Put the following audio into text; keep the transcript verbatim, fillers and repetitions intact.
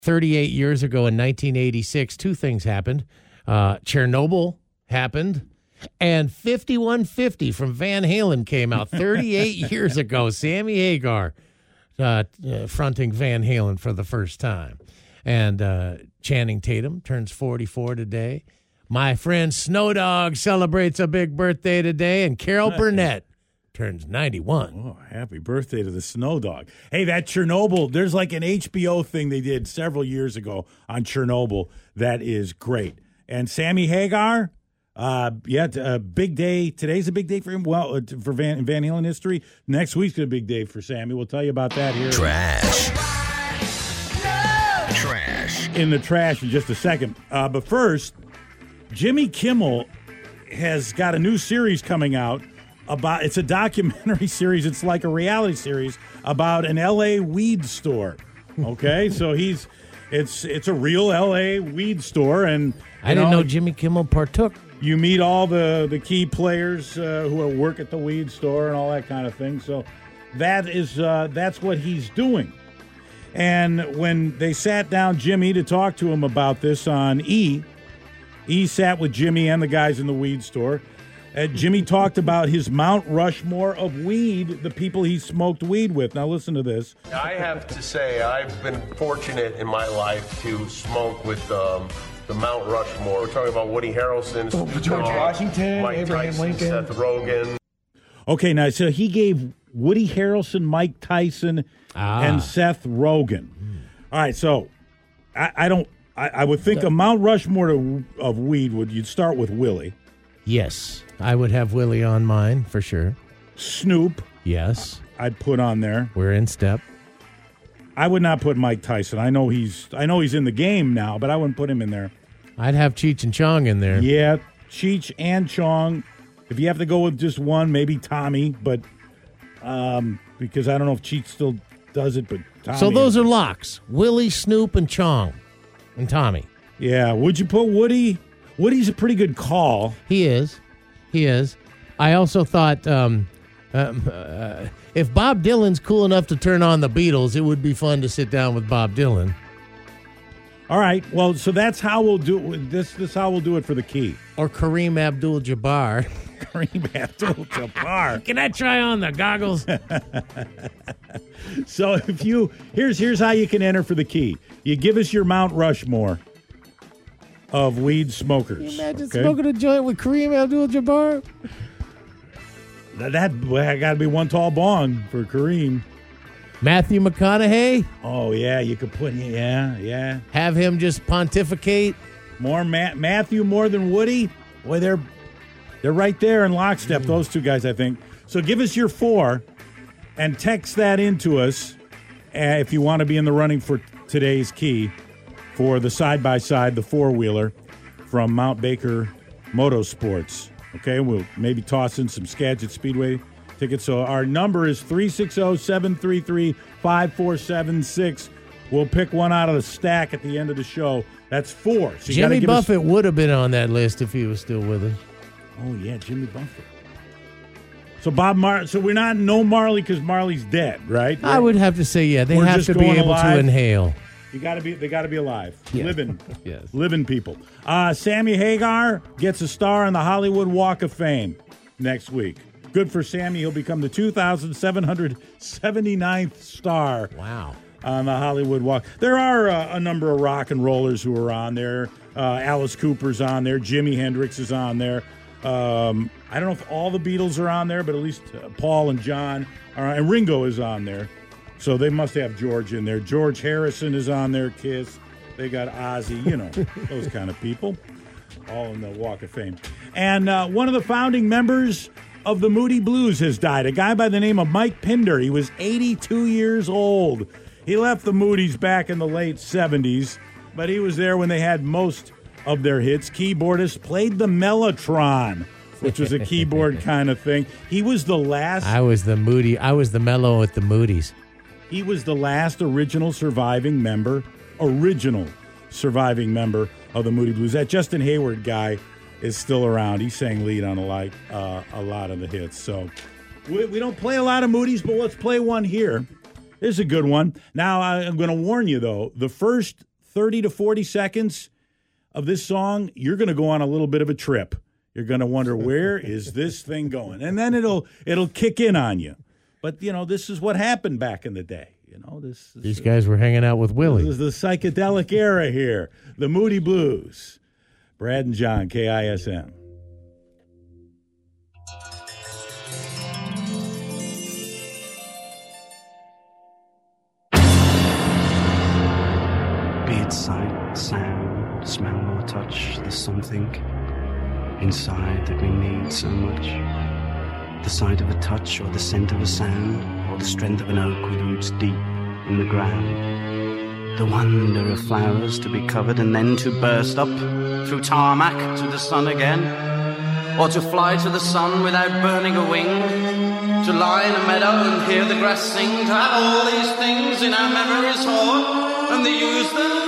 thirty-eight years ago in nineteen eighty-six, two things happened. Uh, Chernobyl happened, and fifty-one fifty from Van Halen came out thirty-eight years ago. Sammy Hagar uh, uh, fronting Van Halen for the first time. And uh, Channing Tatum turns forty-four today. My friend Snow Dogg celebrates a big birthday today, and Carol Burnett turns ninety-one. Oh, happy birthday to the Snow Dog. Hey, that Chernobyl, there's like an H B O thing they did several years ago on Chernobyl that is great. And Sammy Hagar, uh, yeah, a big day. Today's a big day for him. Well, uh, for Van, Van Halen history. Next week's a big day for Sammy. We'll tell you about that here. Trash. Trash. In the trash in just a second. Uh, but first, Jimmy Kimmel has got a new series coming out about, it's a documentary series. It's like a reality series about an L A weed store. Okay, so he's, it's it's a real L A weed store, and I didn't know, know Jimmy Kimmel partook. You meet all the the key players uh, who are work at the weed store and all that kind of thing. So that is uh, that's what he's doing. And when they sat down Jimmy to talk to him about this on E, E sat with Jimmy and the guys in the weed store. And Jimmy talked about his Mount Rushmore of weed, the people he smoked weed with. Now listen to this. I have to say I've been fortunate in my life to smoke with um, the Mount Rushmore. We're talking about Woody Harrelson, oh, George uh, Washington, Mike Abraham Tyson, Lincoln, Seth Rogen. Okay, now so he gave Woody Harrelson, Mike Tyson, ah. and Seth Rogen. Mm. All right, so I, I don't. I, I would think a Mount Rushmore to, of weed would you'd start with Willie. Yes, I would have Willie on mine for sure. Snoop. Yes, I'd put on there. We're in step. I would not put Mike Tyson. I know he's. I know he's in the game now, but I wouldn't put him in there. I'd have Cheech and Chong in there. Yeah, Cheech and Chong. If you have to go with just one, maybe Tommy, but um, because I don't know if Cheech still does it, but Tommy. So those are locks: Willie, Snoop, and Chong, and Tommy. Yeah. Would you put Woody? Woody's a pretty good call. He is. He is. I also thought um, um, uh, if Bob Dylan's cool enough to turn on the Beatles, it would be fun to sit down with Bob Dylan. All right. Well, so that's how we'll do it. This, this is how we'll do it for the key. Or Kareem Abdul-Jabbar. Kareem Abdul-Jabbar. Can I try on the goggles? So if you, here's here's how you can enter for the key. You give us your Mount Rushmore of weed smokers. Can you imagine okay? smoking a joint with Kareem Abdul-Jabbar? That, that well, got to be one tall bong for Kareem. Matthew McConaughey? Oh, yeah, you could put, yeah, yeah. Have him just pontificate? More Ma- Matthew more than Woody? Boy, they're, they're right there in lockstep, mm. those two guys, I think. So give us your four and text that into us uh, if you want to be in the running for today's key for the side-by-side, the four-wheeler from Mount Baker Motorsports. Okay, we'll maybe toss in some Skagit Speedway tickets. So our number is three six zero, seven three three, five four seven six. We'll pick one out of the stack at the end of the show. That's four. So Jimmy Buffett us- would have been on that list if he was still with us. Oh, yeah, Jimmy Buffett. So Bob Mar- So we're not no Marley because Marley's dead, right? I would have to say, yeah. They we're have to be able alive. to inhale. You got to be. They got to be alive, yeah. living, yes. living people. Uh, Sammy Hagar gets a star on the Hollywood Walk of Fame next week. Good for Sammy. He'll become the two thousand seven hundred seventy-ninth star. Wow. On the Hollywood Walk. There are uh, a number of rock and rollers who are on there. Uh, Alice Cooper's on there. Jimi Hendrix is on there. Um, I don't know if all the Beatles are on there, but at least uh, Paul and John are, and Ringo is on there. So they must have George in there. George Harrison is on there, Kiss. They got Ozzy, you know, those kind of people, all in the Walk of Fame. And uh, one of the founding members of the Moody Blues has died, a guy by the name of Mike Pinder. He was eighty-two years old. He left the Moody's back in the late seventies, but he was there when they had most of their hits. Keyboardist, played the Mellotron, which was a keyboard kind of thing. He was the last... I was the Moody. I was the mellow with the Moody's. He was the last original surviving member, original surviving member of the Moody Blues. That Justin Hayward guy is still around. He sang lead on a lot, uh, a lot of the hits. So we, we don't play a lot of Moody's, but let's play one here. This is a good one. Now, I'm going to warn you, though. The first thirty to forty seconds of this song, you're going to go on a little bit of a trip. You're going to wonder, where is this thing going? And then it'll it'll kick in on you. But, you know, this is what happened back in the day. You know, this, this These guys were hanging out with Willie. This is the psychedelic era here. The Moody Blues. Brad and John, K I S M. Be it sight, sound, smell or touch, there's something inside that we need so much. The sight of a touch or the scent of a sound or the strength of an oak with roots deep in the ground. The wonder of flowers to be covered and then to burst up through tarmac to the sun again, or to fly to the sun without burning a wing, to lie in a meadow and hear the grass sing, to have all these things in our memories hall and to use them